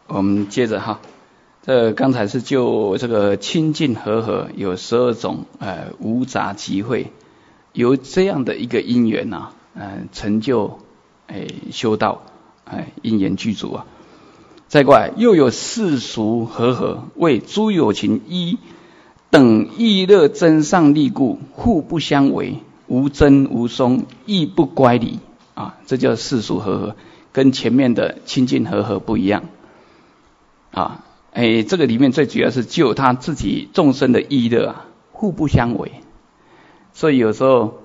我们接着哈，这刚才是就这个清净和合有12种无杂集会，由这样的一个因缘呐，成就修道，因缘具足啊。再过来又有世俗和合，为诸有情依等意乐真上利故，互不相违，无争无松，亦不乖离啊，这叫世俗和合，跟前面的清净和合不一样啊。这个里面最主要是就他自己众生的意乐啊，互不相违，所以有时候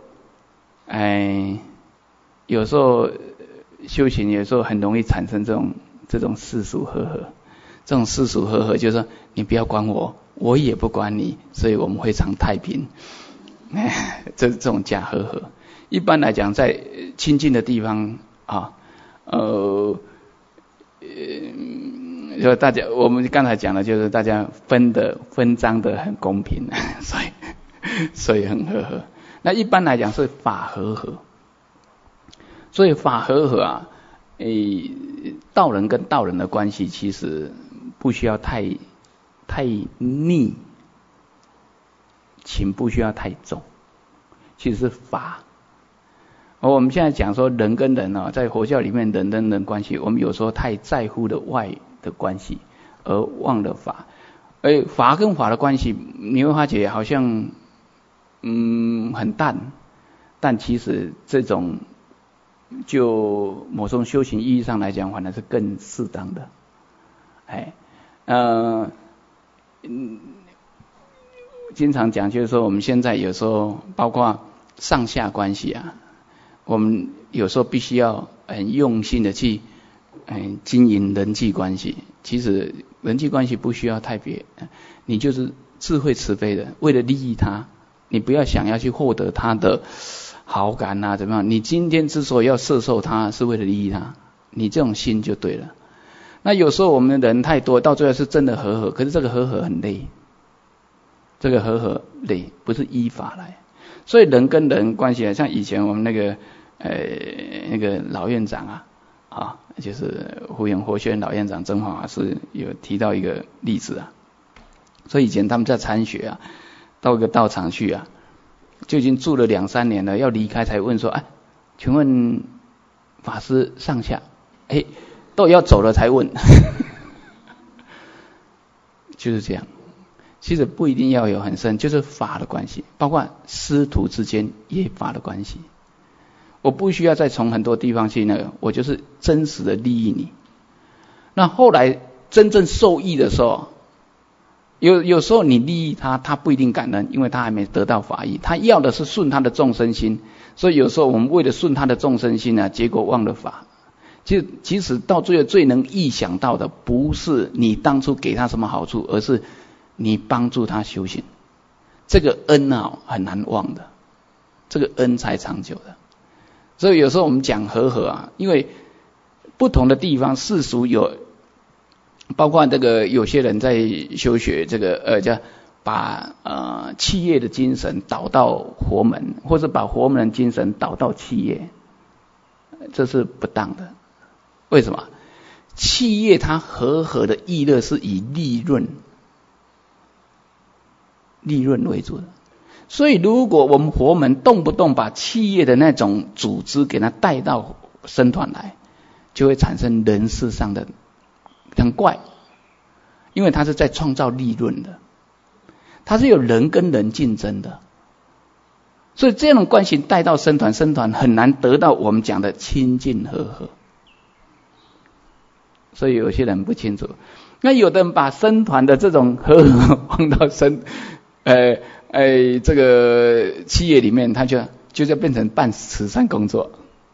修行有时候很容易产生这种世俗和合。这种世俗和合就是说你不要管我，我也不管你，所以我们非常太平。这种假和合。一般来讲，在清净的地方啊，就大家我们刚才讲的就是大家分赃的很公平，所以很和合。那一般来讲是法和合，所以法和合啊，道人跟道人的关系其实不需要太逆，情不需要太重，其实是法。而我们现在讲说人跟人啊，在佛教里面人跟人关系，我们有时候太在乎的外的关系，而忘了法。法跟法的关系，你会发觉好像很淡，但其实这种就某种修行意义上来讲，反而是更适当的。经常讲就是说，我们现在有时候包括上下关系啊，我们有时候必须要很用心的去经营人际关系。其实人际关系不需要太别，你就是智慧慈悲的，为了利益他，你不要想要去获得他的好感啊，怎么样？你今天之所以要摄受他，是为了利益他，你这种心就对了。那有时候我们的人太多，到最后是真的和合，可是这个和合很累，这个和合累，不是依法来。所以人跟人关系啊，像以前我们那个老院长啊，就是护源活学老院长曾法师有提到一个例子啊。所以以前他们在参学啊，到一个道场去啊，就已经住了2-3年了，要离开才问说，请问法师上下，都要走了才问，就是这样。其实不一定要有很深，就是法的关系，包括师徒之间也法的关系。我不需要再从很多地方去我就是真实的利益你。那后来真正受益的时候，有时候你利益他，他不一定感恩，因为他还没得到法益，他要的是顺他的众生心。所以有时候我们为了顺他的众生心啊，结果忘了法。其实到最后最能意想到的，不是你当初给他什么好处，而是你帮助他修行。这个恩很难忘的，这个恩才长久的。所以有时候我们讲和合啊，因为不同的地方世俗有，包括这个有些人在修学这个叫把企业的精神导到佛门，或者把佛门的精神导到企业，这是不当的。为什么？企业它和合的意乐是以利润为主的，所以如果我们佛门动不动把企业的那种组织给它带到僧团来，就会产生人事上的很怪，因为它是在创造利润的，它是有人跟人竞争的，所以这种关系带到僧团，僧团很难得到我们讲的清净和合。所以有些人不清楚，那有的人把僧团的这种和合放到这个企业里面，他就变成办慈善工作。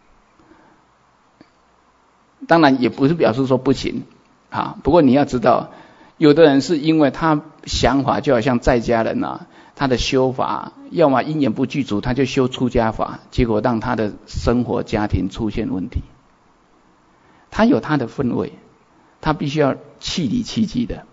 当然也不是表示说不行啊，不过你要知道，有的人是因为他想法就好像在家人他的修法要么因缘不具足，他就修出家法，结果让他的生活家庭出现问题。他有他的分位，他必须要气理气机的。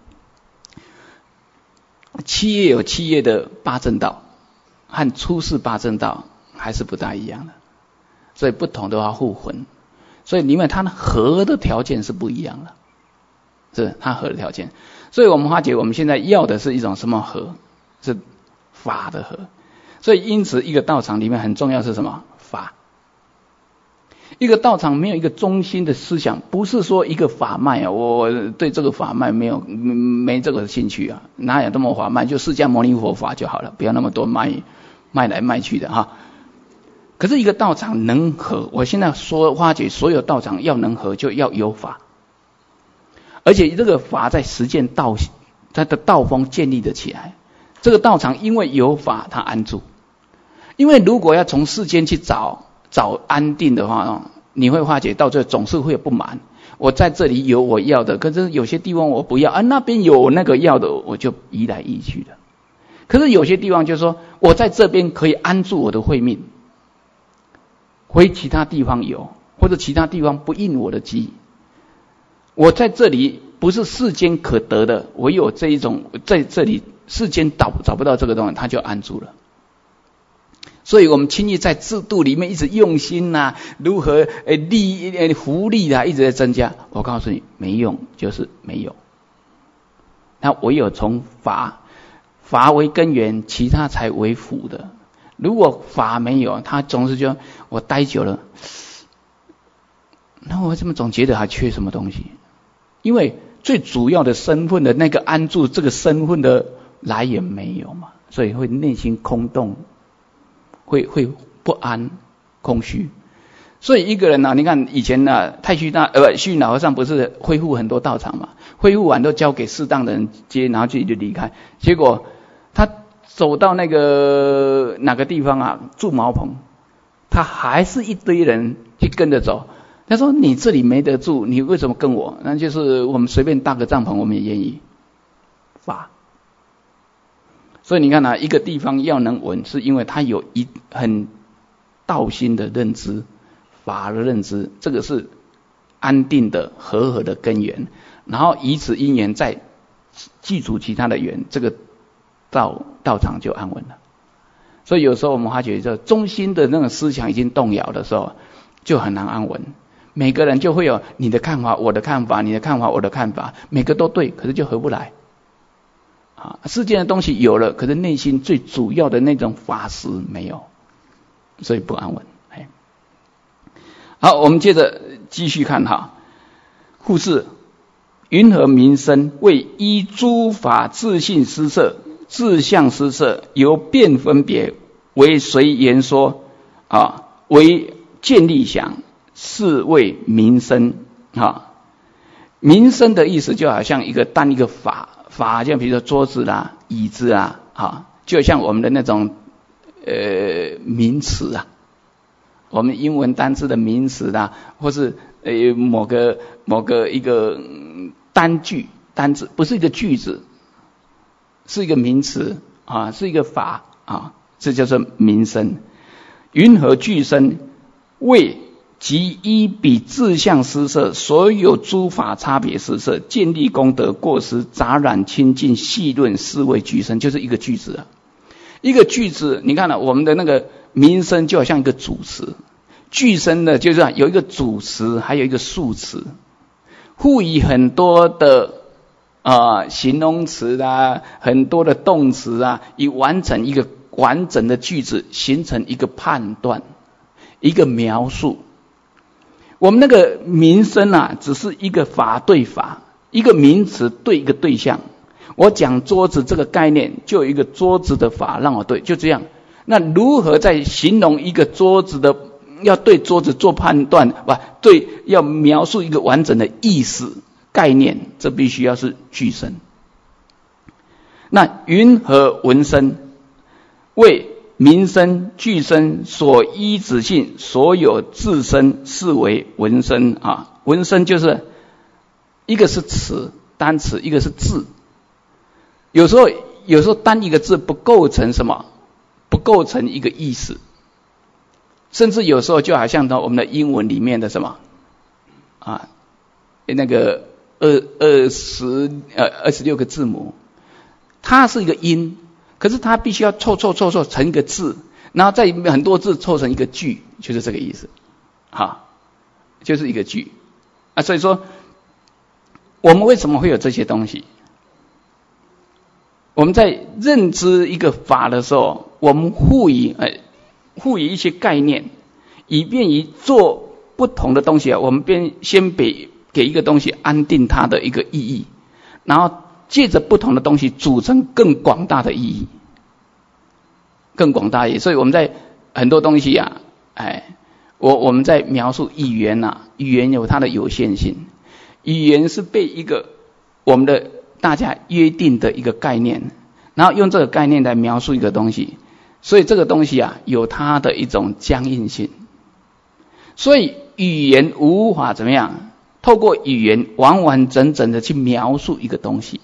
企业有企业的八正道，和出世八正道还是不大一样的，所以不同的话互混，所以因为它合的条件是不一样的。 是它合的条件。所以我们发觉我们现在要的是一种什么合？是法的合。所以因此一个道场里面很重要是什么？法。一个道场没有一个中心的思想，不是说一个法脉啊，我对这个法脉没这个兴趣啊，哪有这么法脉？就释迦牟尼佛法就好了，不要那么多脉来脉去的哈。可是一个道场能合，我现在说发觉所有道场要能合，就要有法，而且这个法在实践它的道风建立得起来。这个道场因为有法，它安住。因为如果要从世间去找安定的话，你会发觉到最后总是会有不满。我在这里有我要的，可是有些地方我不要啊，那边有那个要的，我就移来移去的。可是有些地方就是说，我在这边可以安住我的慧命，回其他地方有，或者其他地方不应我的机。我在这里不是世间可得的，唯有这一种在这里世间找不到这个东西，他就安住了。所以我们轻易在制度里面一直用心啊，如何福利啊，一直在增加。我告诉你，没用，就是没有。那唯有从法为根源，其他才为辅的。如果法没有，他总是就我待久了，那我怎么总觉得还缺什么东西？因为最主要的身份的那个安住，这个身份的来源没有嘛，所以会内心空洞。会不安、空虚，所以一个人啊，你看以前啊，虚云老和尚不是恢复很多道场嘛？恢复完都交给适当的人接，然后就离开。结果他走到那个哪个地方啊，住茅棚，他还是一堆人去跟着走。他说：“你这里没得住，你为什么跟我？那就是我们随便搭个帐篷，我们也愿意。”法。所以你看啊，一个地方要能稳，是因为它有很道心的认知，法的认知，这个是安定的和的根源。然后以此因缘再记住其他的缘，这个道场就安稳了。所以有时候我们发觉，这中心的那种思想已经动摇的时候，就很难安稳。每个人就会有你的看法，我的看法，你的看法，我的看法，每个都对，可是就合不来。世间的东西有了，可是内心最主要的那种法实没有，所以不安稳。好，我们接着继续看哈。复是云何名声为依诸法自性施设、自相施设，由变分别为随言说为见立想，是谓名声名声的意思就好像一个法，就比如说桌子啦、椅子啦，就像我们的那种名词啊，我们英文单字的名词啦，或是某个一个单字，不是一个句子，是一个名词是一个法这叫做名声。云何具身为即依彼自相施设，所有诸法差别施设，建立功德过失杂染清净细论，是谓具身，就是一个句子啊。一个句子，你看我们的那个名声就好像一个主词，具身呢就是有一个主词，还有一个副词，赋予很多的形容词啦，很多的动词啊，以完成一个完整的句子，形成一个判断，一个描述。我们那个名声只是一个法对法，一个名词对一个对象。我讲桌子这个概念，就有一个桌子的法让我对，就这样。那如何在形容一个桌子的，要对桌子做判断，对，要描述一个完整的意思概念，这必须要是具身。那云何闻声为名声具身所依止性，所有自身是为闻声闻声就是一个是词单词，一个是字。有时候单一个字不构成什么，不构成一个意思，甚至有时候就好像我们的英文里面的什么那个26个字母，它是一个音。可是它必须要凑成一个字，然后再很多字凑成一个句，就是这个意思，就是一个句所以说我们为什么会有这些东西？我们在认知一个法的时候，我们赋予一些概念，以便于做不同的东西啊。我们先给一个东西安定它的一个意义，然后借着不同的东西组成更广大的意义，更广大的意义。所以我们在很多东西啊，我们在描述语言啊，语言有它的有限性，语言是被一个我们的大家约定的一个概念，然后用这个概念来描述一个东西，所以这个东西啊有它的一种僵硬性。所以语言无法怎么样透过语言完完整整的去描述一个东西，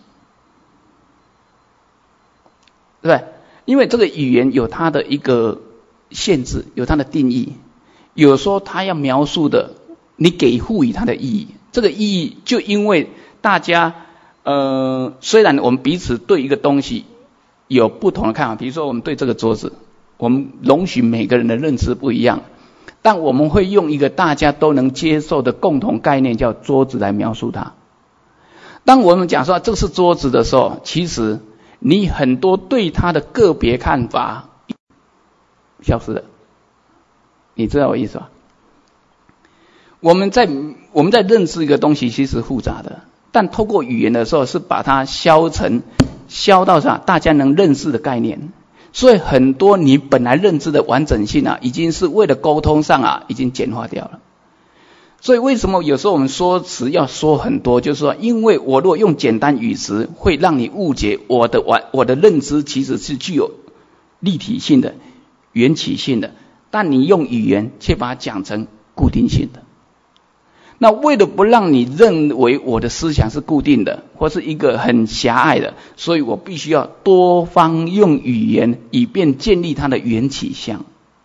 对不对？因为这个语言有它的一个限制，有它的定义，有时候它要描述的你给赋予它的意义，这个意义就因为大家虽然我们彼此对一个东西有不同的看法，比如说我们对这个桌子，我们容许每个人的认知不一样，但我们会用一个大家都能接受的共同概念叫桌子来描述它。当我们讲说这是桌子的时候，其实你很多对它的个别看法消失了，你知道我意思吧？我们在认识一个东西其实复杂的，但透过语言的时候是把它消到啥大家能认识的概念。所以很多你本来认知的完整性啊，已经是为了沟通上啊已经简化掉了。所以为什么有时候我们说词要说很多，就是说因为我如果用简单语词会让你误解我的认知其实是具有立体性的缘起性的，但你用语言却把它讲成固定性的。那为了不让你认为我的思想是固定的或是一个很狭隘的，所以我必须要多方用语言以便建立它的缘起相。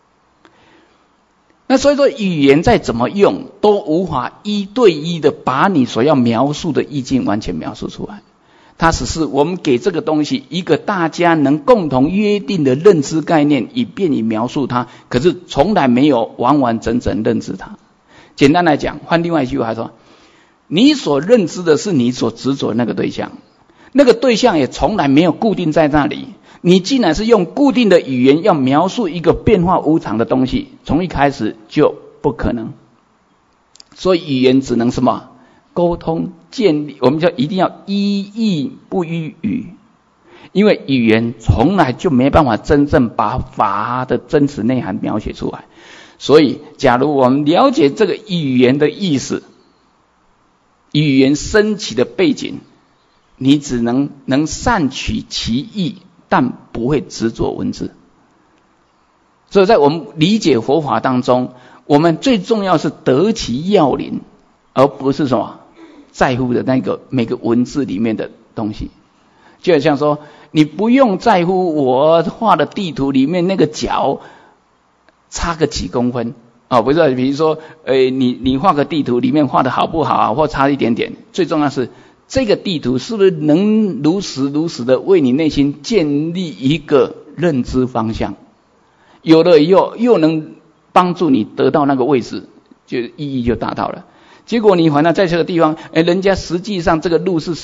那所以说语言再怎么用都无法一对一的把你所要描述的意境完全描述出来，它只是我们给这个东西一个大家能共同约定的认知概念，以便于描述它，可是从来没有完完整整认知它。简单来讲，换另外一句话说，你所认知的是你所执着的那个对象，那个对象也从来没有固定在那里，你既然是用固定的语言要描述一个变化无常的东西，从一开始就不可能。所以语言只能什么？沟通建立，我们就一定要依义不依语，因为语言从来就没办法真正把法的真实内涵描写出来。所以假如我们了解这个语言的意思，语言升起的背景，你只能善取其意，但不会执着文字。所以在我们理解佛法当中，我们最重要是得其要领，而不是什么在乎的那个每个文字里面的东西。就好像说，你不用在乎我画的地图里面那个角差个几公分不是，比如说你画个地图里面画的好不好啊，或差一点点，最重要是这个地图是不是能如实的为你内心建立一个认知方向，有了以后又能帮助你得到那个位置，就意义就达到了。结果你反正在这个地方人家实际上这个路是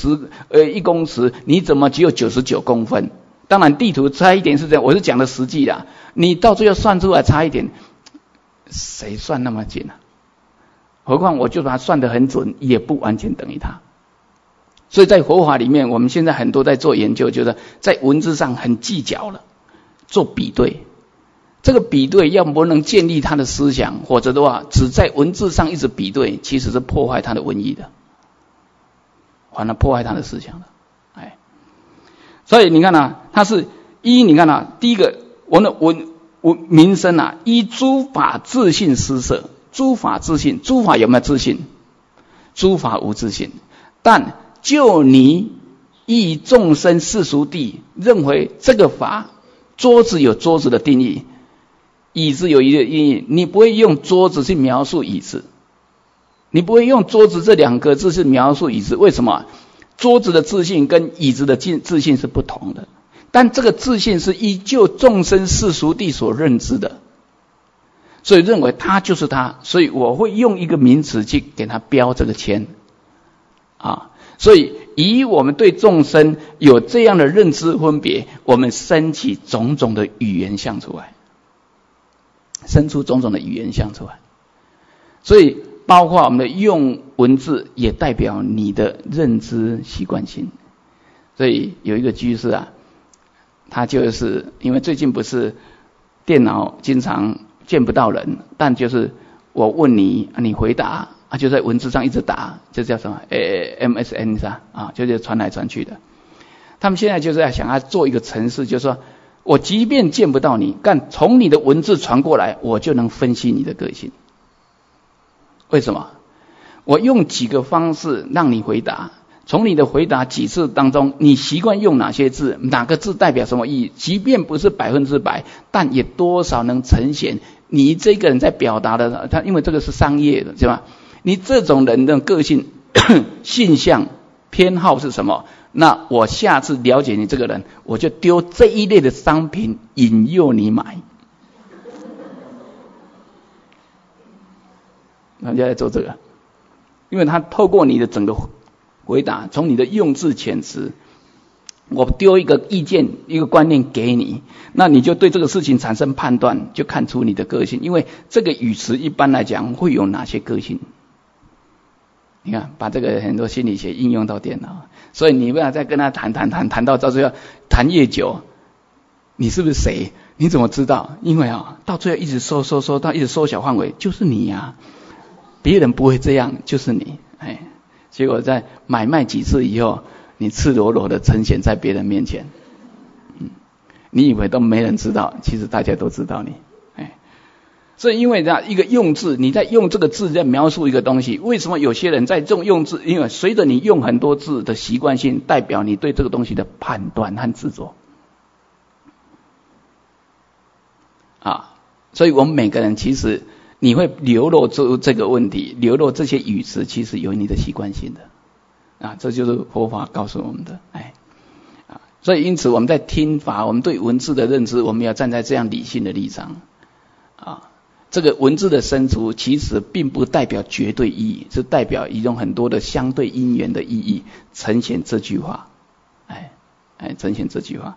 1公尺，你怎么只有99公分？当然地图差一点是这样，我是讲的实际啦，你到最后算出来差一点，谁算那么紧啊？何况我就把它算得很准，也不完全等于它。所以在佛法里面，我们现在很多在做研究，就是在文字上很计较了，做比对。这个比对要不能建立他的思想，或者的话只在文字上一直比对，其实是破坏他的文意的，反而破坏他的思想的。所以你看啊，它是你看啊，第一个我们的民生啊，依诸法自性施设。诸法自性，诸法有没有自性？诸法无自性。但就你依众生世俗谛认为这个法，桌子有桌子的定义，椅子有一个定义，你不会用桌子去描述椅子，你不会用桌子这2个字去描述椅子。为什么？桌子的自性跟椅子的自性是不同的，但这个自性是依就众生世俗谛所认知的，所以认为它就是它，所以我会用一个名词去给它标这个签所以以我们对众生有这样的认知分别，我们生起种种的语言相出来，生出种种的语言相出来。所以包括我们的用文字也代表你的认知习惯性。所以有一个居士啊，他就是因为最近不是电脑经常见不到人，但就是我问你，你回答就在文字上一直打，这叫什么MSN 是吧？就是传来传去的。他们现在就是在想要做一个程式，就是说我即便见不到你，但从你的文字传过来，我就能分析你的个性。为什么？我用几个方式让你回答，从你的回答几次当中，你习惯用哪些字，哪个字代表什么意义，即便不是100%，但也多少能呈现你这个人在表达的，他因为这个是商业的，是吧？你这种人的个性性向偏好是什么？那我下次了解你这个人，我就丢这一类的商品引诱你买。人家在做这个，因为他透过你的整个回答，从你的用字遣词，我丢一个意见一个观念给你，那你就对这个事情产生判断，就看出你的个性。因为这个语词一般来讲会有哪些个性，你看把这个很多心理学应用到电脑，所以你不要再跟他谈到最后谈越久，你是不是谁？你怎么知道？因为到最后一直收到一直缩小范围，就是你呀，别人不会这样，就是你。结果在买卖几次以后，你赤裸裸的呈现在别人面前，你以为都没人知道，其实大家都知道你。所以因为一个用字，你在用这个字在描述一个东西，为什么有些人在这种用字，因为随着你用很多字的习惯性，代表你对这个东西的判断和执着所以我们每个人其实你会流露出这个问题，流露这些语词，其实有你的习惯性的这就是佛法告诉我们的。所以因此我们在听法，我们对文字的认知，我们要站在这样理性的立场这个文字的生出其实并不代表绝对意义，是代表一种很多的相对因缘的意义，呈现这句话呈现这句话。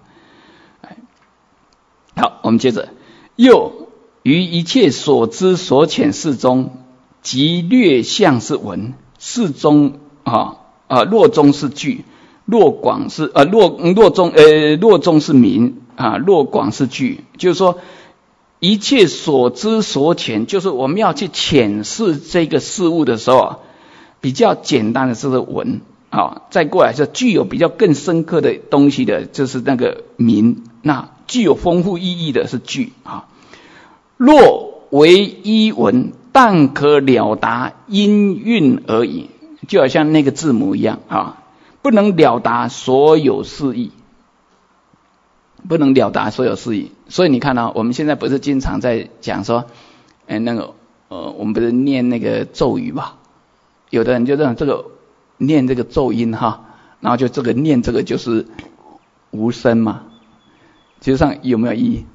好，我们接着又于一切所知所遣事中，即略相是文，事中若中是句，若广是若中是名若广是句。就是说一切所知所遣，就是我们要去诠释这个事物的时候比较简单的是文再过来是具有比较更深刻的东西的，就是那个名，那具有丰富意义的是句若为一文，但可了达音韵而已，就好像那个字母一样不能了达所有事意，不能了达所有事意。所以你看我们现在不是经常在讲说我们不是念那个咒语吧，有的人就认这个念这个咒音然后就这个念这个就是无声嘛，实际上有没有意义？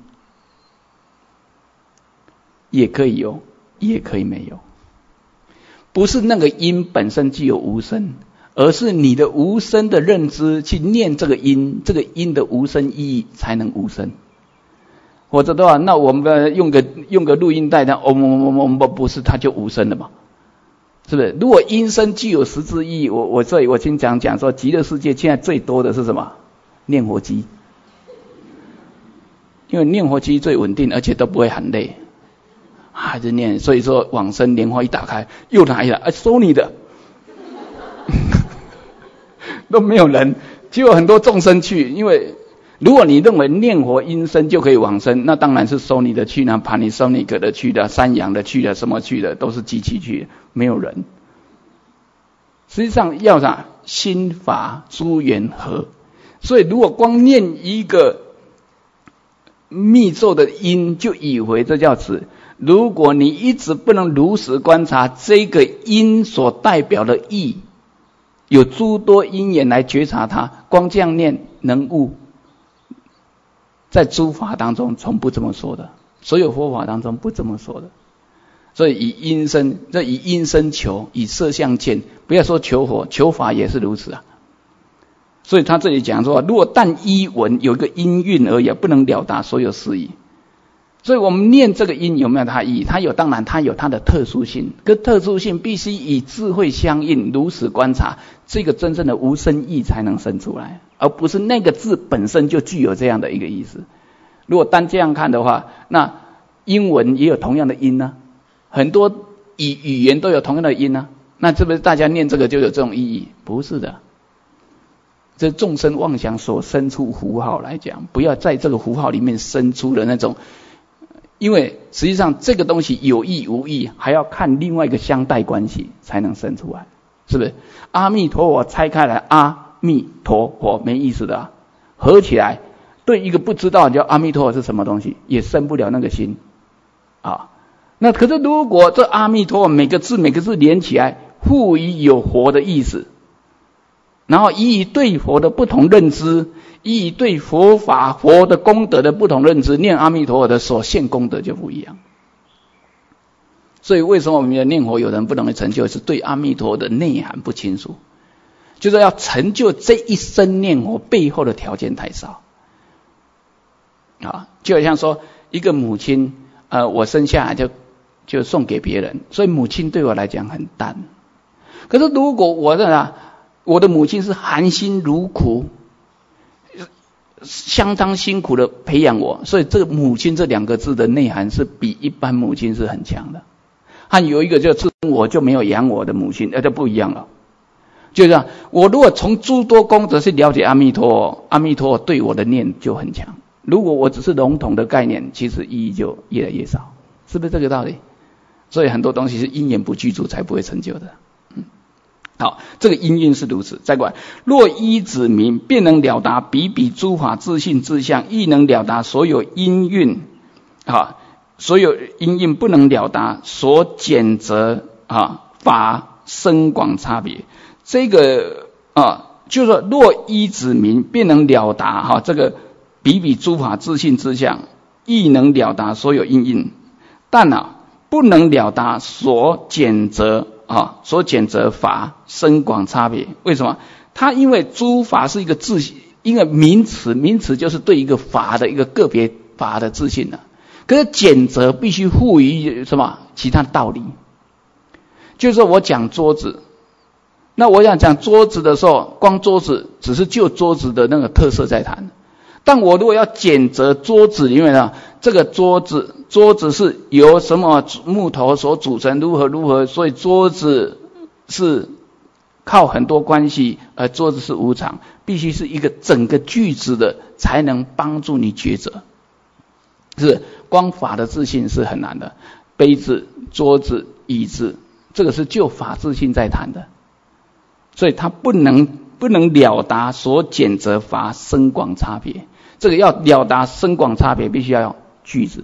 也可以有，也可以没有。不是那个音本身具有无声，而是你的无声的认知去念这个音，这个音的无声意义才能无声。否则的话，那我们用个录音带，不是它就无声了嘛？是不是？如果音声具有实质意义，我经常讲说，极乐世界现在最多的是什么？念佛机，因为念佛机最稳定，而且都不会很累。还是念，所以说往生莲花一打开，又来了，收你的，都没有人，结果很多众生去，因为如果你认为念佛音声就可以往生，那当然是收你的去呢，帕尼收尼格的去的，山羊的去的，什么去的，都是机器去的，没有人。实际上要啥？心法诸缘合。所以如果光念一个密咒的音，就以为这叫词。如果你一直不能如实观察这个因所代表的意，有诸多因缘来觉察它，光这样念能悟，在诸法当中从不这么说的，所有佛法当中不这么说的。所以以音声求，以色相见，不要说求佛，求法也是如此所以他这里讲说，若但依文有一个音韵而已，不能了达所有事意。所以我们念这个音有没有它意义？它有，当然它有它的特殊性，跟特殊性必须以智慧相应，如实观察，这个真正的无生意才能生出来，而不是那个字本身就具有这样的一个意思。如果单这样看的话，那英文也有同样的音呢，很多语言都有同样的音呢，那是不是大家念这个就有这种意义？不是的。这众生妄想所生出符号来讲，不要在这个符号里面生出的那种，因为实际上这个东西有意无意，还要看另外一个相待关系才能生出来，是不是？阿弥陀佛拆开来，阿弥陀佛没意思的啊，合起来对一个不知道叫阿弥陀佛是什么东西，也生不了那个心啊。那可是如果这阿弥陀佛每个字连起来，赋予有佛的意思，然后以对佛的不同认知，以对佛法佛的功德的不同认知，念阿弥陀佛的所现功德就不一样。所以为什么我们的念佛有人不能成就，是对阿弥陀的内涵不清楚，就是要成就这一生念佛背后的条件太少啊。就好像说一个母亲，我生下来就送给别人，所以母亲对我来讲很淡。可是如果我的母亲是含辛茹苦，相当辛苦的培养我，所以这个母亲这两个字的内涵是比一般母亲是很强的。还有一个就是我就没有养我的母亲，就不一样了。就这样，我如果从诸多功德去了解阿弥陀佛，阿弥陀佛对我的念就很强。如果我只是笼统的概念，其实意义就越来越少，是不是这个道理？所以很多东西是因缘不具足才不会成就的。好，这个因缘是如此。再过来，若依指明，便能了达比比诸法自性自相，亦能了达所有因缘。所有因缘不能了达所简则法深广差别。这个就是说，若依指明，便能了达这个比比诸法自性自相，亦能了达所有因缘，但不能了达所简则法深广差别。为什么？它因为诸法是一个自性，一个名词就是对一个法的一个个别法的自性的。可是简则必须赋予什么其他道理？就是说我讲桌子，那我想讲桌子的时候，光桌子只是就桌子的那个特色在谈。但我如果要简则桌子里面呢，这个桌子是由什么木头所组成，如何，所以桌子是靠很多关系，而桌子是无常，必须是一个整个句子的，才能帮助你抉择。是光法的自性是很难的，杯子、桌子、椅子，这个是就法自性在谈的，所以它不能了达所简则法深广差别。这个要了达深广差别，必须要用句子。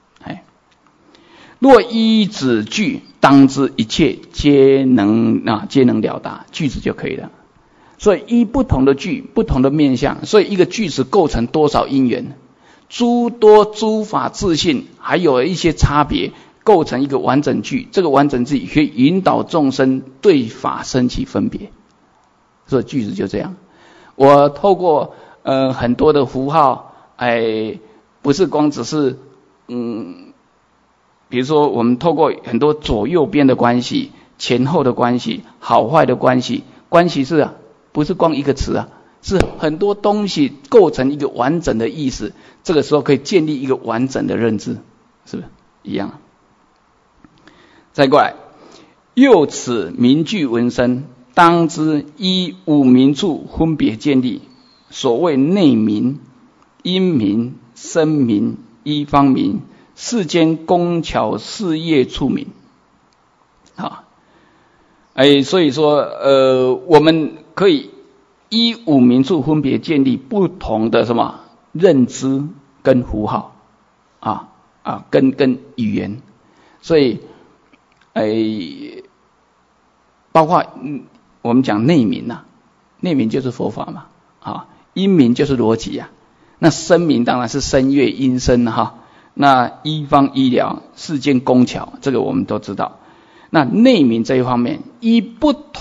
若依指句，当知一切皆能了达，句子就可以了。所以依不同的句，不同的面向，所以一个句子构成多少因缘，诸多诸法自性，还有一些差别，构成一个完整句。这个完整句可以引导众生对法生起分别。所以句子就这样。我透过很多的符号，不是光只是比如说我们透过很多左右边的关系、前后的关系、好坏的关系，关系是不是光一个词是很多东西构成一个完整的意思。这个时候可以建立一个完整的认知，是不是一样？再过来，又此名句文身，当知依五名处分别建立。所谓内名、因名、声名、依方名，世间工巧事业处名。所以说我们可以依五名处分别建立不同的什么认知跟符号跟语言。所以包括我们讲内名内名就是佛法嘛因名就是逻辑那声名当然是声乐音声那医方医疗世间工巧，这个我们都知道。那内名这一方面，依不同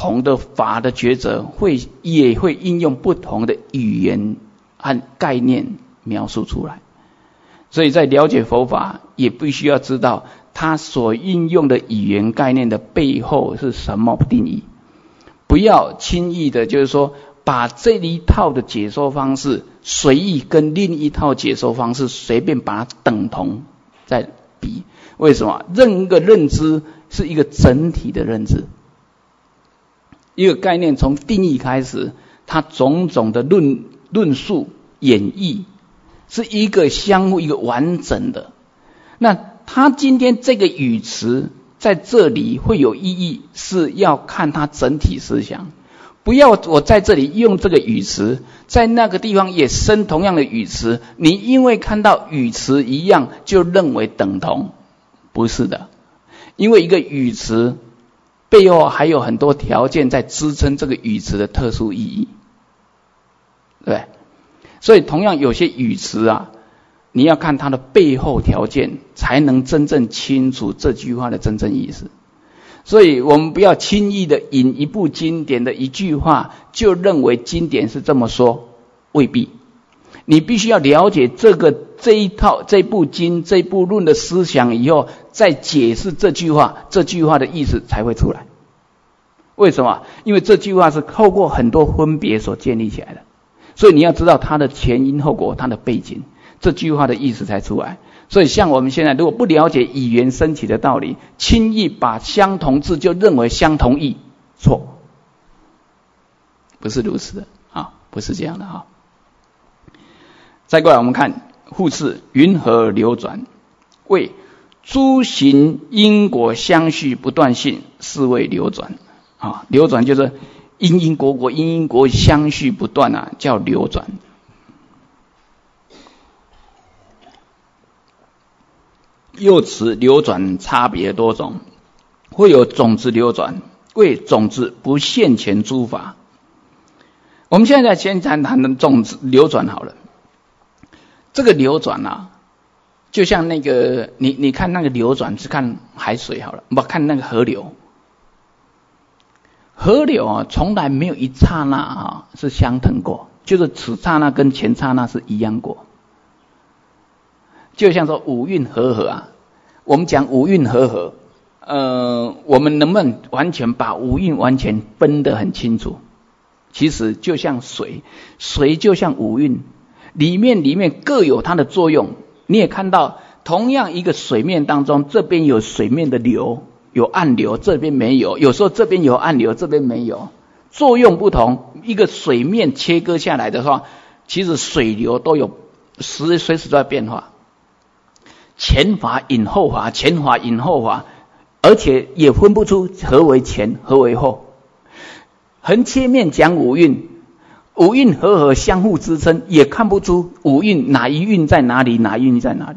同的法的抉择，也会应用不同的语言和概念描述出来。所以在了解佛法，也必须要知道它所应用的语言概念的背后是什么定义，不要轻易的就是说把这一套的解说方式随意跟另一套解说方式随便把它等同再比。为什么？任一个认知是一个整体的认知，一个概念从定义开始，它种种的论述演绎是一个相互一个完整的。那他今天这个语词在这里会有意义，是要看他整体思想。不要我在这里用这个语词，在那个地方也生同样的语词，你因为看到语词一样就认为等同，不是的。因为一个语词背后还有很多条件在支撑这个语词的特殊意义，对。所以同样有些语词啊，你要看它的背后条件，才能真正清楚这句话的真正意思。所以我们不要轻易的引一部经典的一句话就认为经典是这么说，未必。你必须要了解这一套这部经这部论的思想以后，再解释这句话的意思才会出来。为什么？因为这句话是透过很多分别所建立起来的，所以你要知道它的前因后果，它的背景，这句话的意思才出来。所以像我们现在如果不了解语言升起的道理，轻易把相同字就认为相同义，错，不是如此的啊，不是这样的啊。再过来我们看复次，云何流转？为诸行因果相续不断性，是谓流转啊。流转就是因因果相续不断啊，叫流转。又此流转差别多种，会有种子流转，为种子不现前诸法。我们现在先谈的种子流转好了。这个流转啊，就像那个你看那个流转是看海水好了，不看那个河流。河流啊，从来没有一刹那啊是相等过，就是此刹那跟前刹那是一样过。就像说五运和合啊，我们讲五运和合，我们能不能完全把五运完全分得很清楚？其实就像水就像五运，里面各有它的作用。你也看到，同样一个水面当中，这边有水面的流，有暗流，这边没有；有时候这边有暗流，这边没有，作用不同。一个水面切割下来的话，其实水流都有随时都在变化。前法引后法，前法引后法，而且也分不出何为前何为后。横切面讲五运，五运和合相互支撑，也看不出五运哪一运在哪里，哪一运在哪里。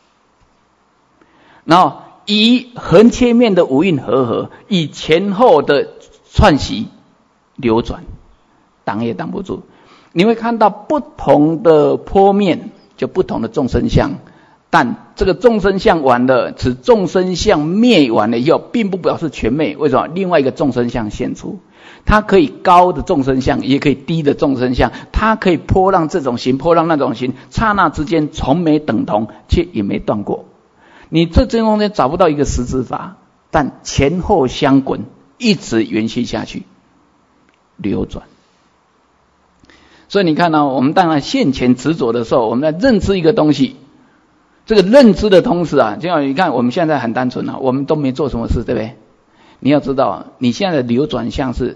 然后以横切面的五运和合，以前后的串习流转，挡也挡不住。你会看到不同的坡面，就不同的众生相。但这个众生相完了，此众生相灭完了以后，并不表示全灭。为什么？另外一个众生相现出，它可以高的众生相，也可以低的众生相，它可以波浪这种形，波浪那种形，刹那之间从没等同，却也没断过。你这中间找不到一个实质法，但前后相滚，一直延续下去，流转。所以你看到，我们当然现前执着的时候，我们在认知一个东西。这个认知的同时啊，就像你看我们现在很单纯啊，我们都没做什么事，对不对？你要知道，你现在的流转像是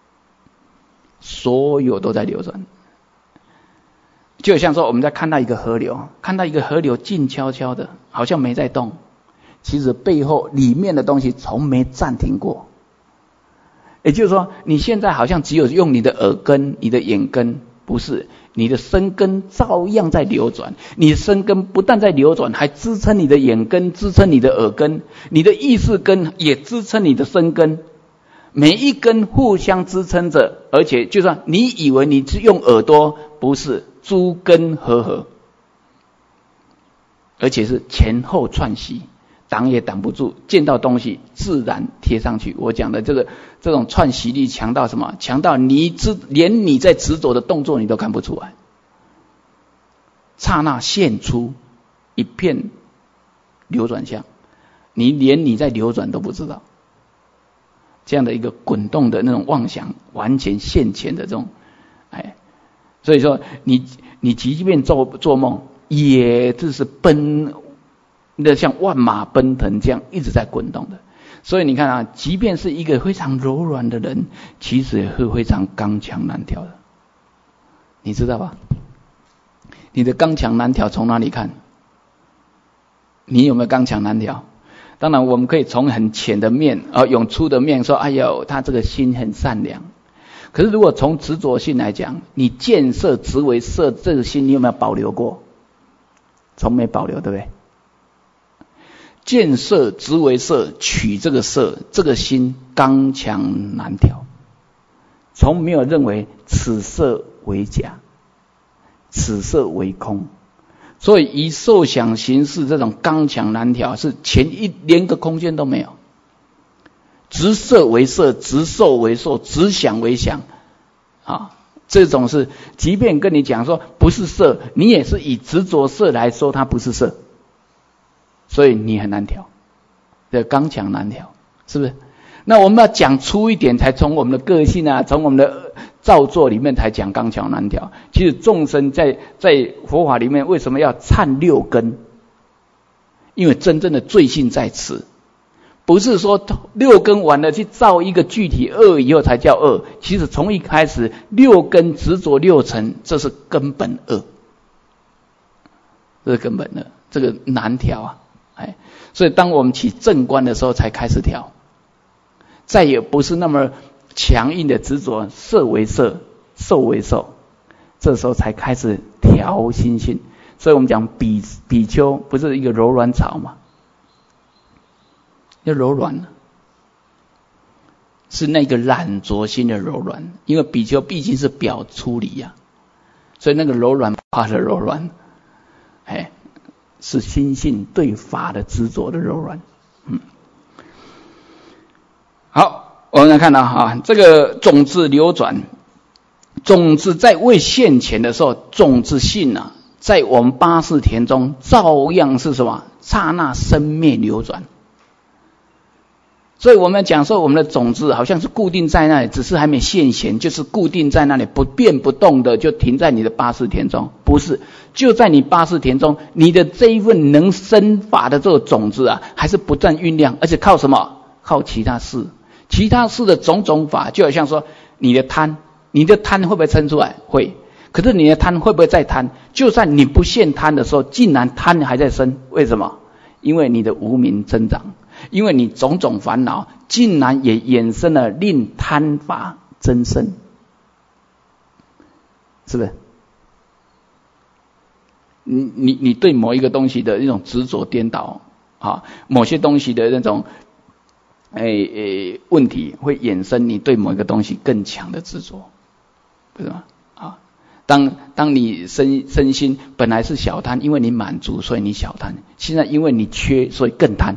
所有都在流转。就像说我们在看到一个河流，看到一个河流静悄悄的，好像没在动，其实背后里面的东西从没暂停过。也就是说，你现在好像只有用你的耳根、你的眼根，不是，你的身根照样在流转。你的身根不但在流转，还支撑你的眼根，支撑你的耳根，你的意识根也支撑你的身根，每一根互相支撑着。而且就算你以为你是用耳朵，不是，诸根和合，而且是前后串习。 挡也挡不住，见到东西自然贴上去。我讲的这种串习力强到什么？强到连你在执着的动作你都看不出来，刹那现出一片流转相，连你在流转都不知道。这样的一个滚动的那种妄想完全现前的这种，所以说你即便做梦，也就是那像万马奔腾这样一直在滚动的。所以你看啊，即便是一个非常柔软的人，其实也会非常刚强难调的，你知道吧？你的刚强难调从哪里看？你有没有刚强难调？当然我们可以从很浅的面永粗的面说，哎呦他这个心很善良。可是如果从执着性来讲，你见色执为色，这个心你有没有保留过？从没保留，对不对？见色执为色，取这个色，这个心刚强难调，从没有认为此色为假，此色为空。所以以受想行识这种刚强难调，是连个空间都没有。执色为色，执受为受，执想为想这种是即便跟你讲说不是色，你也是以执着色来说它不是色，所以你很难调，这刚强难调，是不是？那我们要讲粗一点，才从我们的个性从我们的造作里面才讲刚强难调。其实众生在佛法里面为什么要忏六根？因为真正的罪性在此，不是说六根完了去造一个具体恶以后才叫恶。其实从一开始六根执着六尘，这是根本恶，这是根本恶，这个难调所以当我们起正观的时候才开始调，再也不是那么强硬的执着色为色，受为受，这时候才开始调心性。所以我们讲比丘不是一个柔软草吗？要柔软了，是那个染着心的柔软，因为比丘毕竟是表出离所以那个柔软法的柔软，是心性对法的执着的柔软。好，我们来看到这个种子流转，种子在未现前的时候，种子性在我们八识田中照样是什么？刹那生灭流转。所以我们讲说我们的种子好像是固定在那里，只是还没现前，就是固定在那里不变不动的，就停在你的八识田中。不是，就在你八识田中，你的这一份能生法的这个种子还是不断酝酿，而且靠什么？靠其他事。其他事的种种法，就好像说你的贪会不会生出来？会。可是你的贪会不会再贪？就算你不现贪的时候，竟然贪还在生，为什么？因为你的无明增长，因为你种种烦恼竟然也衍生了令贪法增生，是不是？你对某一个东西的那种执着颠倒某些东西的那种问题会衍生你对某一个东西更强的执着，不是吗？当你身心本来是小贪，因为你满足所以你小贪，现在因为你缺所以更贪，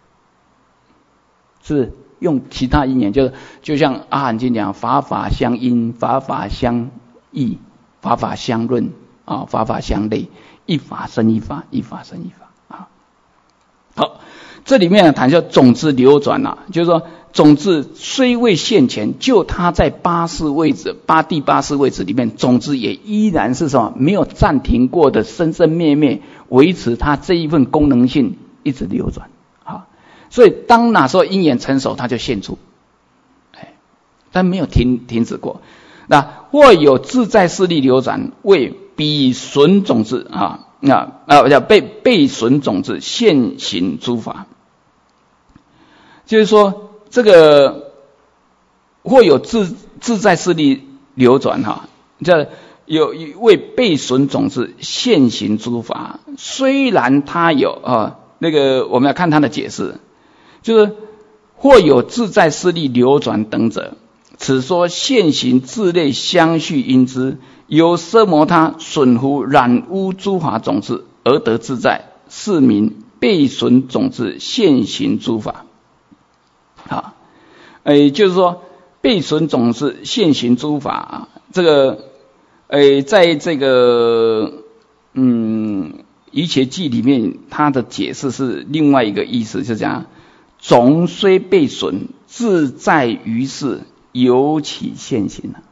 是用其他因缘，就像阿含经讲，法法相因，法法相异，法法相论法法相类，一法生一法，一法生一法好，这里面谈到种子流转就是说种子虽未现前，就它在第八识位置里面，种子也依然是什么？没有暂停过的生生灭灭，维持它这一份功能性一直流转所以当哪时候因缘成熟，它就现出但没有停止过。那或有自在势力流转，为彼损种子被损种子现行诸法，就是说这个或有自在势力流转这有为被损种子现行诸法。虽然它有那个我们要看它的解释，就是或有自在势力流转等者，此说现行自类相续因之，由奢摩他损胡染污诸法种子而得自在，是名备损种子现行诸法。好，就是说备损种子现行诸法啊，这个在这个瑜伽记里面，它的解释是另外一个意思，就讲种虽备损，自在于事，由起现行了。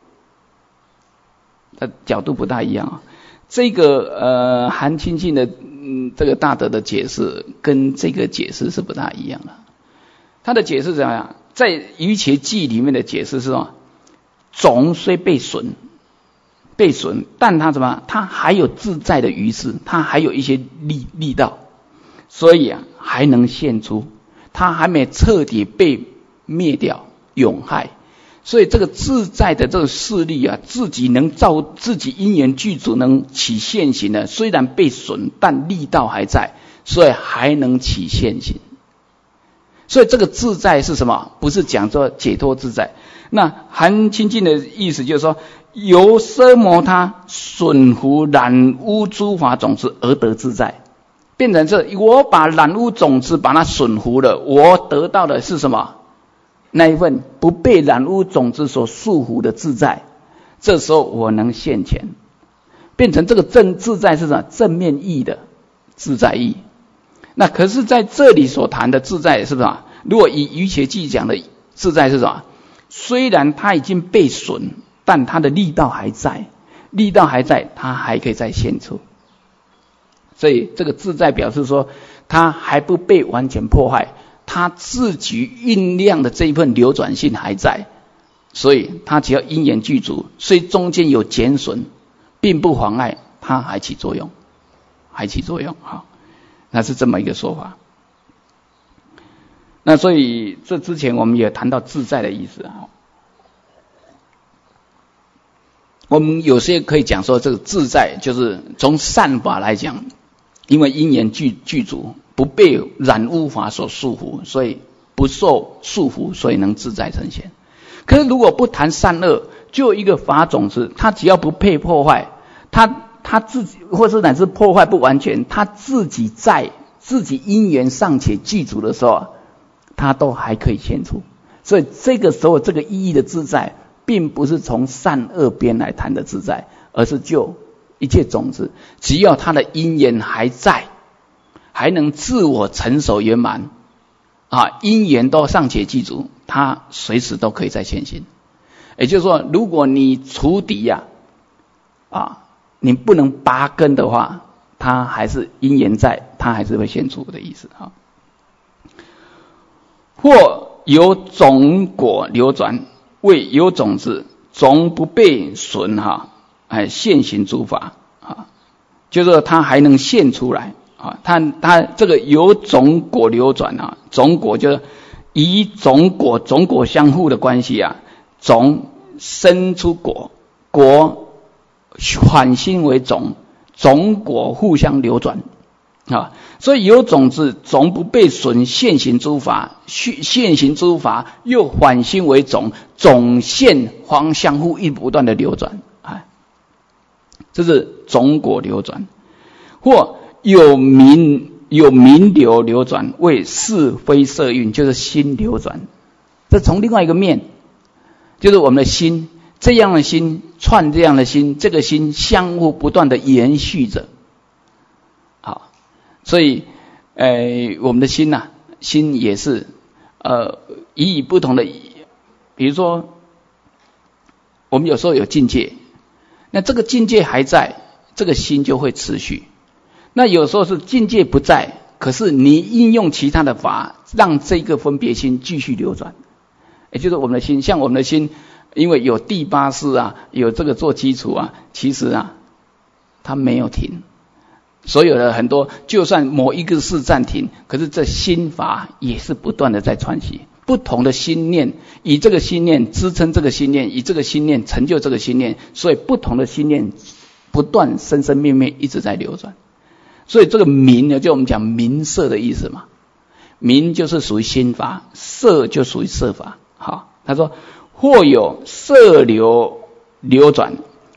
角度不大一样啊。这个韩清净的这个大德的解释跟这个解释是不大一样的。他的解释怎么样？在瑜伽记里面的解释是说，种虽被损，但它怎么？它还有自在的余事，它还有一些力道，所以还能现出，它还没彻底被灭掉永害。所以这个自在的这个势力自己能照自己因缘具足，能起现行的，虽然被损，但力道还在，所以还能起现行。所以这个自在是什么？不是讲说解脱自在。那韩清净的意思就是说，由奢摩他损伏染污诸法种子而得自在，变成是我把染污种子把它损伏了，我得到的是什么？那一份不被染污种子所束缚的自在。这时候我能现前，变成这个正自在是什么？正面义的自在义。那可是在这里所谈的自在是什么？如果以瑜伽记讲的自在是什么？虽然它已经被损，但它的力道还在，它还可以再现出。所以这个自在表示说，它还不被完全破坏，它自己酝酿的这一份流转性还在，所以它只要因缘具足，虽中间有减损，并不妨碍它还起作用，好。那是这么一个说法。那所以这之前我们也谈到自在的意思啊。我们有些可以讲说，这个自在就是从善法来讲，因为因缘具足，不被染污法所束缚，所以不受束缚，所以能自在呈现。可是如果不谈善恶，就一个法种子，它只要不被破坏，他自己或是乃至破坏不完全，他自己在自己因缘尚且具足的时候，他都还可以现出。所以这个时候这个意义的自在，并不是从善恶边来谈的自在，而是就一切种子，只要他的因缘还在，还能自我成熟圆满因缘都尚且具足，他随时都可以再现行。也就是说，如果你除敌你不能拔根的话，它还是因缘在，它还是会现出的意思或由种果流转，为有种子，种不被损现行诸法就是说它还能现出来它这个由种果流转种果就是以种果相互的关系种生出果反心为种果互相流转所以有种子，种不被损，现行诸法，现行诸法又反心为种现相互一不断的流转这是种果流转。或有名流流转，为是非色蕴，就是心流转。这从另外一个面，就是我们的心，这样的心串这样的心，这个心相互不断的延续着所以我们的心心也是以不同的，比如说我们有时候有境界，那这个境界还在，这个心就会持续。那有时候是境界不在，可是你应用其他的法，让这个分别心继续流转。也就是我们的心，像我们的心，因为有第八识有这个做基础其实它没有停。所有的很多，就算某一个事暂停，可是这心法也是不断的在串习，不同的心念，以这个心念支撑这个心念，以这个心念成就这个心念，所以不同的心念不断生生灭灭一直在流转。所以这个名就我们讲名色的意思嘛，名就是属于心法，色就属于色法。他说或有色流转，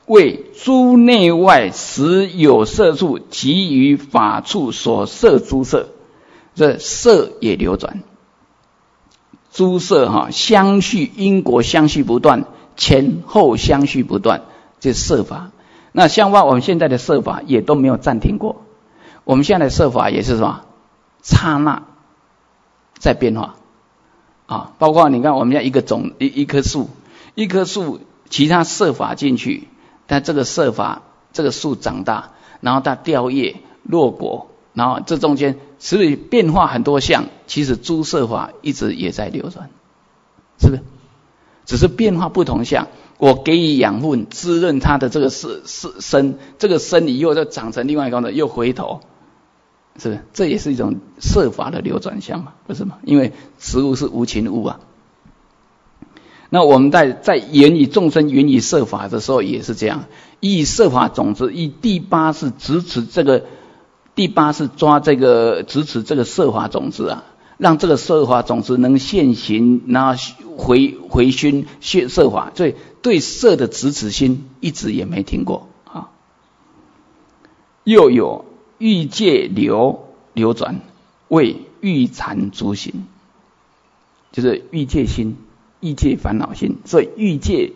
为诸内外实有色处，即于法处所摄诸色，这色也流转。诸色相续因果相续不断，前后相续不断，这色法。那相反我们现在的色法也都没有暂停过，我们现在的色法也是什么？刹那在变化啊！包括你看我们家一棵树，其他色法进去，但这个色法这个树长大，然后它掉叶落果，然后这中间所以变化很多项，其实诸色法一直也在流转，是不是？只是变化不同项，我给予养分滋润它的这个身，这个身以后就长成另外一个的，又回头，是不是？这也是一种色法的流转项嘛，不是吗？因为食物是无情物啊。那我们在言语众生言语色法的时候也是这样，以色法种子，以第八是直持这个，第八是抓这个直持这个色法种子啊，让这个色法种子能现行，然后回熏色法，所以对色的直持心一直也没停过啊。又有欲界流转，为欲缠诸行，就是欲界心。欲界烦恼心，所以欲界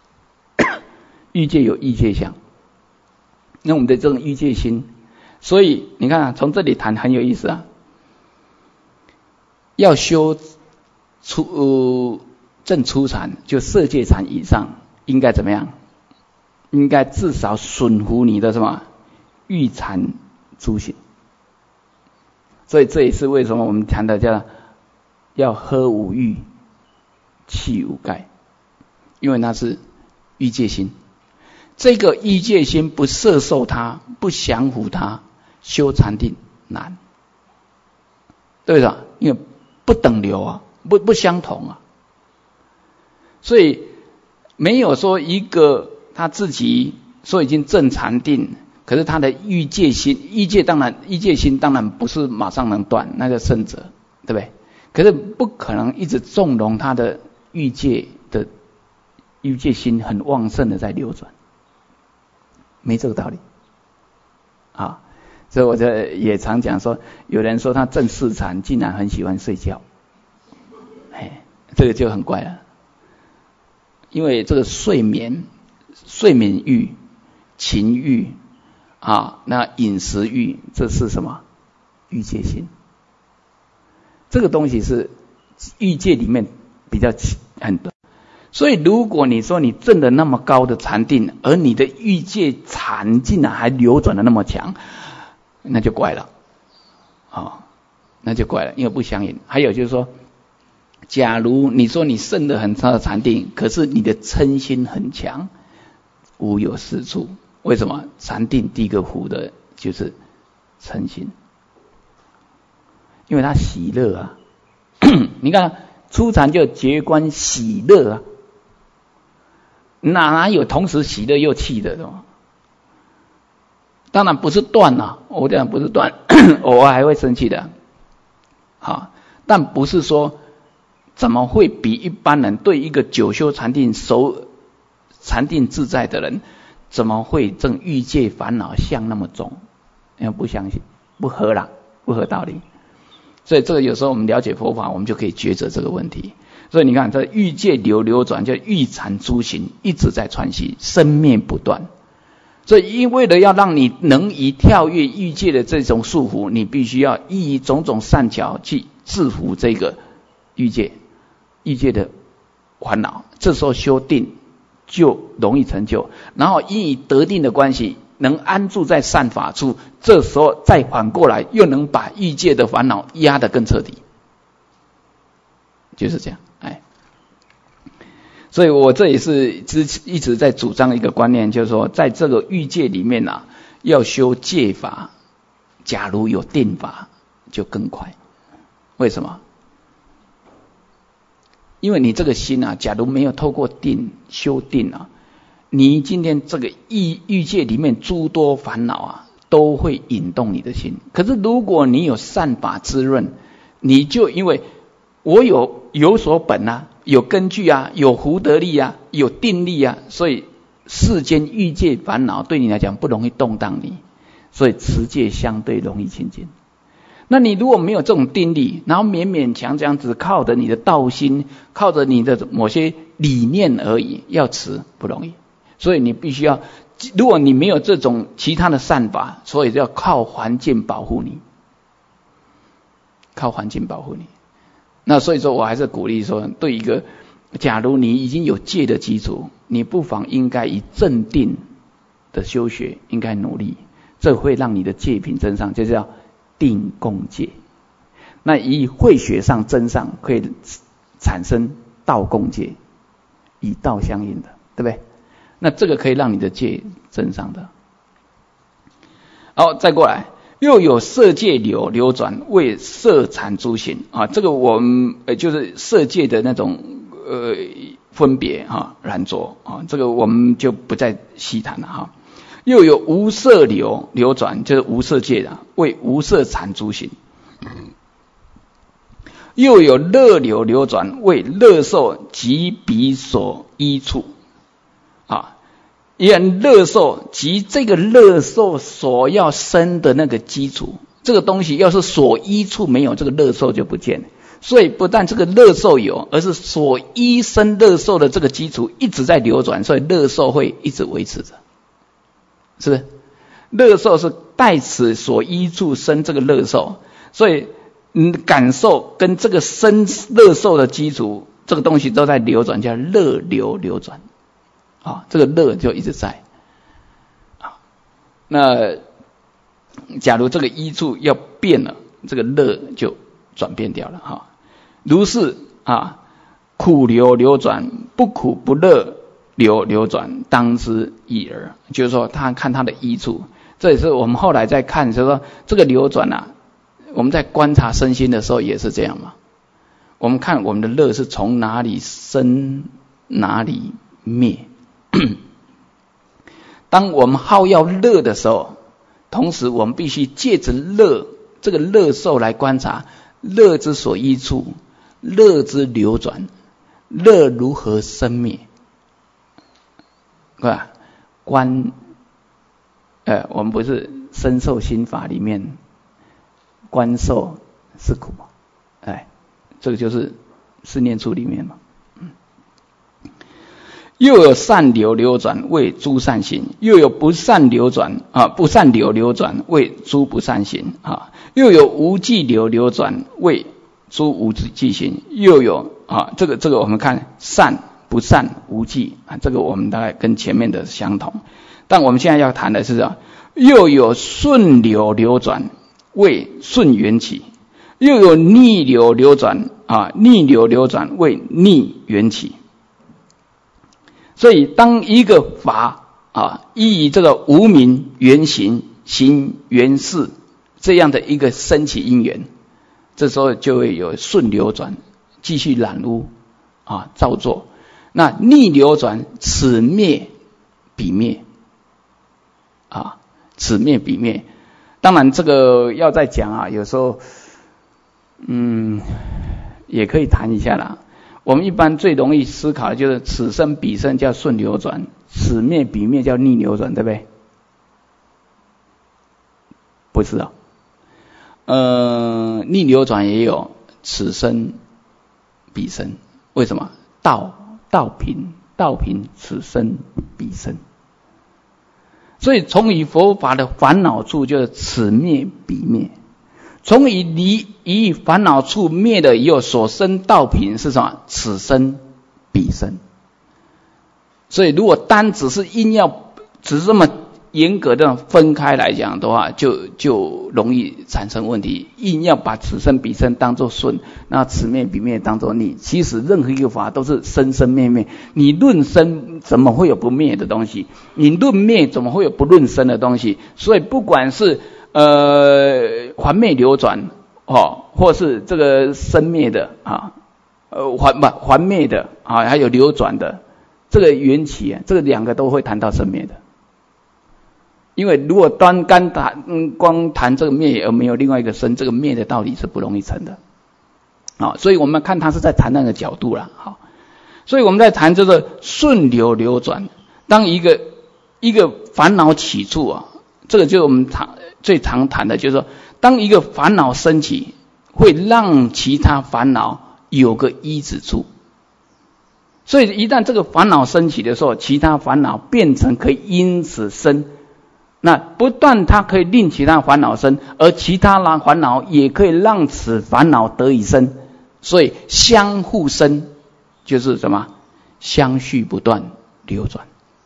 有欲界相。那我们的这种欲界心，所以你看从这里谈很有意思啊。要修正初禅，就色界禅以上，应该怎么样？应该至少损服你的什么欲缠诸行。所以这也是为什么我们谈的叫要呵五欲。弃五盖，因为那是欲界心，这个欲界心不摄受它，不降服它，修禅定难，对吧？因为不等流啊，不相同啊，所以没有说一个他自己说已经证禅定，可是他的欲界心，欲界心当然不是马上能断，那个圣者，对不对？可是不可能一直纵容他的欲界心很旺盛的在流转，没这个道理啊。所以我也常讲说，有人说他正四禅竟然很喜欢睡觉，这个就很怪了。因为这个睡眠欲、情欲啊，那饮食欲，这是什么？欲界心。这个东西是欲界里面比较很多，所以如果你说你证的那么高的禅定，而你的欲界禅竟然还流转的那么强，那就怪了，那就怪了，因为不相应。还有就是说，假如你说你证的很高的禅定，可是你的嗔心很强，无有是处。为什么？禅定第一个伏的就是嗔心，因为他喜乐啊。你看初禅就觉观喜乐啊，哪有同时喜乐又气的？当然不是断啊，我讲不是断，偶尔还会生气的，好，但不是说怎么会比一般人对一个久修禅定禅定自在的人，怎么会正欲界烦恼相那么重？因为不相信，不合啦，不合道理。所以这个有时候我们了解佛法，我们就可以抉择这个问题。所以你看，这欲界流转，叫欲缠诸行，一直在传习，生灭不断。所以为了要让你能以跳跃欲界的这种束缚，你必须要以种种善巧去制服这个欲界的烦恼。这时候修定就容易成就，然后因以得定的关系，能安住在善法处，这时候再反过来又能把欲界的烦恼压得更彻底，就是这样。所以我这也是一直在主张一个观念，就是说在这个欲界里面啊，要修戒法，假如有定法就更快。为什么？因为你这个心啊，假如没有透过定修定啊，你今天这个欲界里面诸多烦恼啊，都会引动你的心。可是如果你有善法滋润，你就因为我有所本啊，有根据啊，有福德力啊，有定力啊，所以世间欲界烦恼对你来讲不容易动荡你，所以持戒相对容易亲近。那你如果没有这种定力，然后勉勉强强只靠着你的道心，靠着你的某些理念而已，要持不容易。所以你必须要，如果你没有这种其他的善法，所以要靠环境保护你，靠环境保护你。那所以说我还是鼓励说，对一个假如你已经有戒的基础，你不妨应该以正定的修学应该努力，这会让你的戒品增上，就叫定共戒。那以慧学上增上，可以产生道共戒，以道相应的，对不对？那这个可以让你的戒增上的。好，再过来，又有色界流转为色禅诸行啊，这个我们就是色界的那种分别染着啊，这个我们就不再细谈了哈。又有无色流转，就是无色界的为无色禅诸行。又有乐流转为乐受及彼所依处啊，因乐受及这个乐受所要生的那个基础，这个东西要是所依处没有，这个乐受就不见了。所以不但这个乐受有，而是所依生乐受的这个基础一直在流转，所以乐受会一直维持着，是不是？乐受是带此所依处生这个乐受，所以感受跟这个生乐受的基础，这个东西都在流转，叫乐流转啊，这个乐就一直在啊。那假如这个依处要变了，这个乐就转变掉了哈。如是啊，苦流转，不苦不乐流转，当知一耳。就是说他看他的依处，这也是我们后来在看，就是说这个流转啊，我们在观察身心的时候也是这样嘛。我们看我们的乐是从哪里生哪里灭。当我们好要乐的时候，同时我们必须借着乐这个乐受来观察乐之所依处，乐之流转，乐如何生灭，对吧？我们不是身受心法里面观受是苦，这个就是四念处里面嘛。又有善流转为诸善行，又有不善流转啊，不善流转为诸不善行啊，又有无记流转为诸无记行，又有这个我们看善不善无记啊，这个我们大概跟前面的相同，但我们现在要谈的是又有顺流转为顺缘起，又有逆流转啊，逆流转为逆缘起。所以当一个法依于这个无明缘行行缘事这样的一个升起因缘，这时候就会有顺流转继续染污造作。那逆流转此灭彼灭此灭彼灭。当然这个要再讲有时候也可以谈一下啦。我们一般最容易思考的就是此生彼生叫顺流转，此灭彼灭叫逆流转，对不对？不是逆流转也有此生彼生，为什么？道品此生彼生。所以从于佛法的烦恼处就是此灭彼灭，从以烦恼处灭了以后所生道品是什么？此生彼生。所以如果单只是只是这么严格的分开来讲的话，就容易产生问题。硬要把此生彼生当作顺，那此灭彼灭当作逆。其实任何一个法都是生生灭灭，你论生怎么会有不灭的东西？你论灭怎么会有不论生的东西？所以不管是还灭流转或是这个生灭的还灭的还有流转的这个缘起这个两个都会谈到生灭的。因为如果光谈这个灭而没有另外一个生，这个灭的道理是不容易成的所以我们看它是在谈那个角度啦。所以我们在谈这个顺流转， 当一个烦恼起处啊，这个就是我们最常谈的，就是说，当一个烦恼升起，会让其他烦恼有个依止处。所以一旦这个烦恼升起的时候，其他烦恼变成可以因此生。那不但它可以令其他烦恼生，而其他烦恼也可以让此烦恼得以生。所以相互生就是什么？相续不断流转。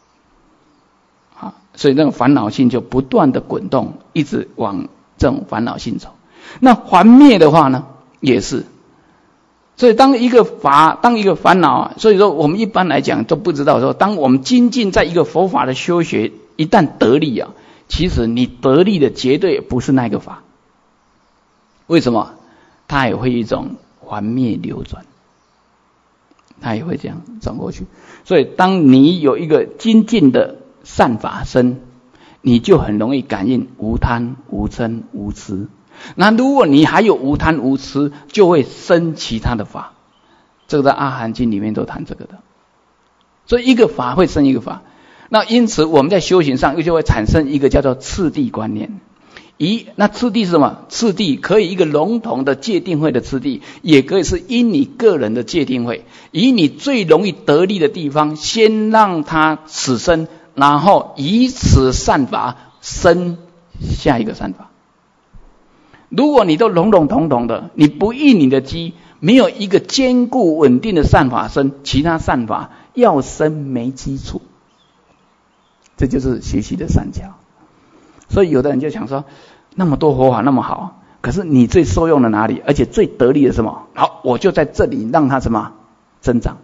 所以那个烦恼性就不断的滚动，一直往这种烦恼性走。那还灭的话呢，也是。所以当一个烦恼，所以说我们一般来讲都不知道说，当我们精进在一个佛法的修学，一旦得力啊，其实你得力的绝对不是那个法。为什么？它也会一种还灭流转，它也会这样转过去。所以当你有一个精进的善法身，你就很容易感应无贪无嗔无痴。那如果你还有无贪无痴，就会生其他的法。这个在阿含经里面都谈这个的。所以一个法会生一个法。那因此我们在修行上又就会产生一个叫做次第观念。那次第是什么？次第可以一个笼统的戒定慧的次第，也可以是因你个人的戒定慧，以你最容易得力的地方，先让它此生，然后以此善法生下一个善法。如果你都笼笼统统的，你不依你的机，没有一个坚固稳定的善法生，其他善法要生没基础。这就是学习的善巧。所以有的人就想说，那么多佛法那么好，可是你最受用的哪里？而且最得力的什么？好，我就在这里让它什么增长。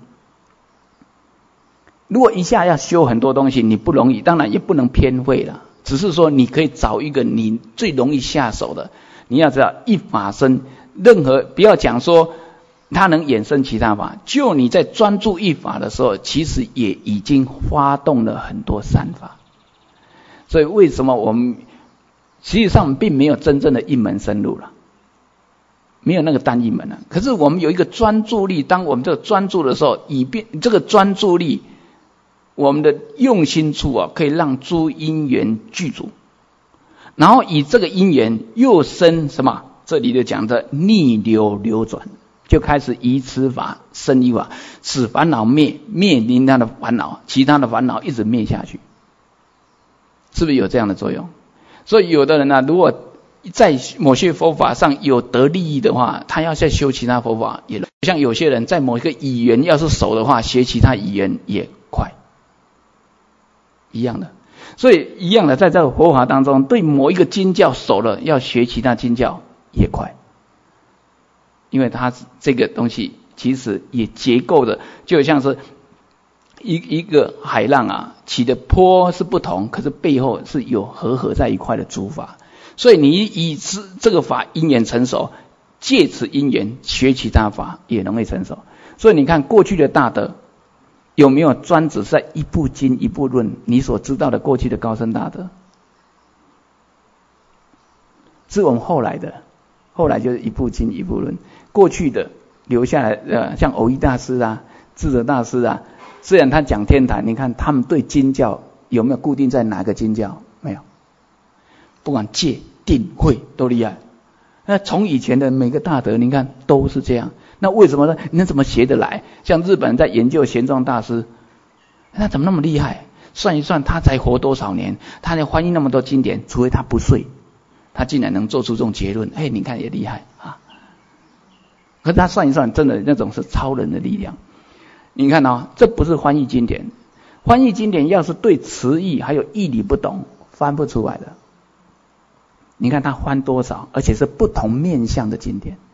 如果一下要修很多东西，你不容易，当然也不能偏废了，只是说你可以找一个你最容易下手的。你要知道，一法生，任何不要讲说它能衍生其他法，就你在专注一法的时候，其实也已经发动了很多善法。所以为什么我们实际上并没有真正的一门深入了，没有那个单一门了。可是我们有一个专注力，当我们这个专注的时候，这个专注力，我们的用心处啊，可以让诸因缘具足。然后以这个因缘又生什么？这里就讲的逆流流转，就开始以此法生一法，使烦恼灭临他的烦恼，其他的烦恼一直灭下去，是不是有这样的作用？所以有的人呢，如果在某些佛法上有得利益的话，他要再修其他佛法也像有些人在某一个语言要是熟的话，学其他语言也快，一样的。所以一样的，在这个佛法当中，对某一个经教熟了，要学其他经教也快，因为它这个东西其实也结构的，就像是一个海浪啊，起的波是不同，可是背后是有合在一块的诸法。所以你以这个法因缘成熟，借此因缘学其他法也容易成熟。所以你看过去的大德有没有专指在一部经一部论？你所知道的过去的高僧大德，是我们后来的，后来就是一部经一部论。过去的留下来像藕益大师啊、智者大师啊，虽然他讲天台，你看他们对经教有没有固定在哪个经教？没有，不管戒定慧都厉害。那从以前的每个大德，你看都是这样。那为什么呢？你怎么学得来？像日本在研究玄奘大师，他怎么那么厉害？算一算，他才活多少年？他能翻译那么多经典，除非他不睡，他竟然能做出这种结论。你看也厉害啊！可是他算一算，真的那种是超人的力量。你看这不是翻译经典，翻译经典要是对词义还有义理不懂，翻不出来的。你看他翻多少，而且是不同面向的经典。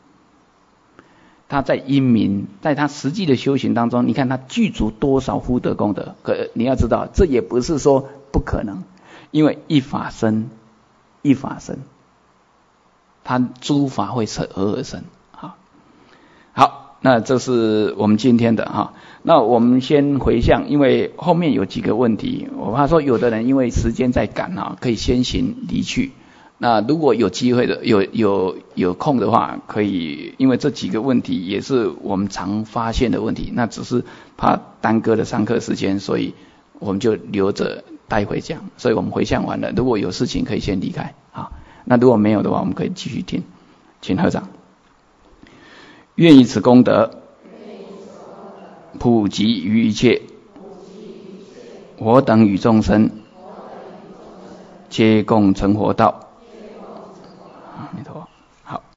他在因明，在他实际的修行当中，你看他具足多少福德功德。可你要知道，这也不是说不可能，因为一法生，一法生，他诸法会合而生。好，那这是我们今天的哈。那我们先回向，因为后面有几个问题，我怕说有的人因为时间在赶可以先行离去。那如果有机会的，有空的话，可以，因为这几个问题也是我们常发现的问题，那只是怕耽搁了上课时间，所以我们就留着待会讲。所以我们回向完了，如果有事情可以先离开啊，那如果没有的话，我们可以继续听。请合掌。愿以此功德普及于一切，我等与众生皆共成佛道。阿弥陀佛。